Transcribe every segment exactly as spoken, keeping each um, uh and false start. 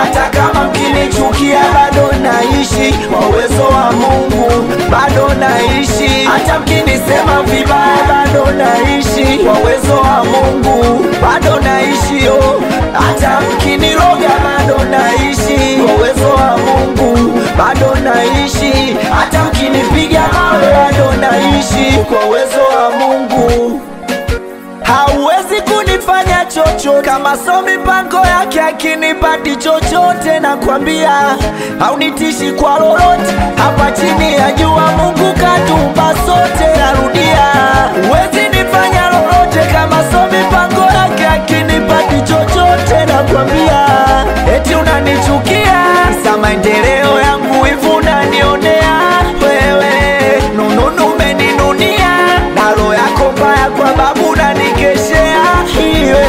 hata kama mkinichukia bado naishi kwa uwezo wa Mungu, bado naishi hata mkinisema vibaya bado naishi kwa uwezo wa Mungu, bado naishi oh. Hata mkiniroga bado naishi kwa uwezo wa Mungu, bado naishi hata mkinipiga mawe bado naishi kwa uwezo wa Mungu. Hauwezi kunifanya chochote kama so mipango yake akinipati chochote, na kwambia haunitishi kwa lolote. Hapa chini ya jua Mungu katumba sote, narudia huwezi nifanya lolote kama so mipango yake akinipati chochote, na kwambia eti unanichukia sa maendeleo yangu hivu unanionea wewe, nununu umeninunia na roho yako mbaya kwa babu nanikeshea hiwe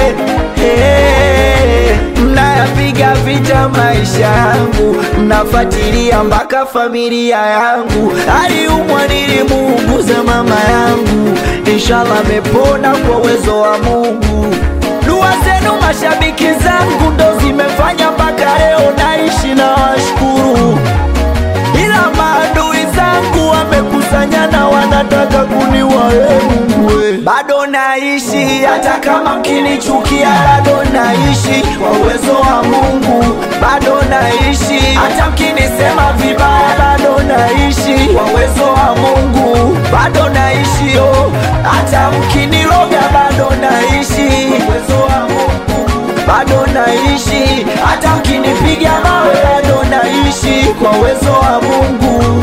hey. Mnayapiga vita maisha yangu, mnafuatilia mpaka familia yangu. Aliumwa nilimuuguza mama yangu, inshallah amepona kwa uwezo wa Mungu. Dua zenu mashabiki zangu ndo zimefanya mpaka leo naishi na washukuru, ila maadui zangu wamekusanyana wanataka kuniua Mungu. Bado naishi hata kama mkinichukia, bado naishi kwa uwezo wa Mungu, bado naishi hata mkinisema vibaya, bado naishi kwa uwezo wa Mungu, bado naishi oh. Hata mkiniroga bado naishi kwa uwezo wa Mungu, bado naishi hata mkinipiga mawe bado naishi kwa uwezo wa Mungu.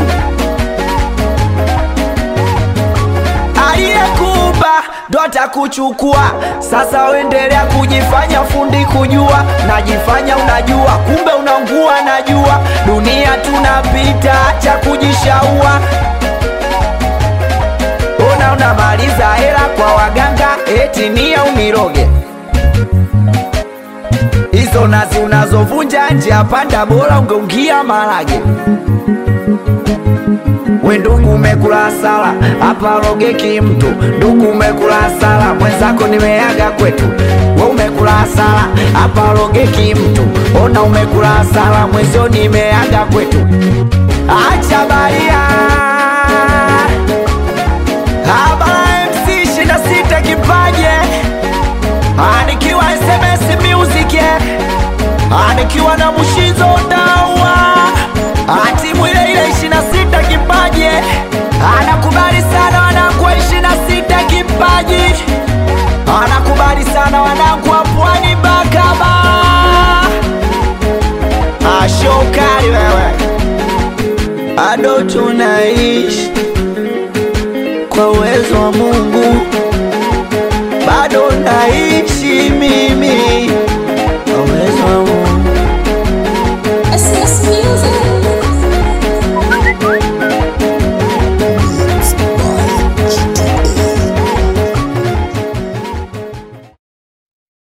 Aliyekuumba ndo atakuchukua, sasa uendelea kujifanya fundi kujua, najifanya unajua kumbe unaungua. Najua dunia tunapita, acha kujishaua. Ona unamaliza hela kwa waganga eti nia uniroge, hizo nazi unazovunja njia panda, bora ungeungia marage. We ndugu umekula sala, hapa rogeki mtu. Ndugu umekula sala, mwenzako nimeaga kwetu. We umekula sala, hapa rogeki mtu. Ona umekula sala, mwenzio nimeaga kwetu. Acha baria Habara M C ishirini na sita kipaje, anikiwa S M S Music, anikiwa na Mushizo Dawa, atimu ile ile ishirini na sita kipaje, anakubali sana wanangu wa ishirini na sita kipaji, anakubali sana wanangu wa Pwani Bakaba. Ashokari wewe, ado tunaishi kwa uwezo wa Mungu, bado naishi mimi kwa uwezo wa Mungu. S M S Music.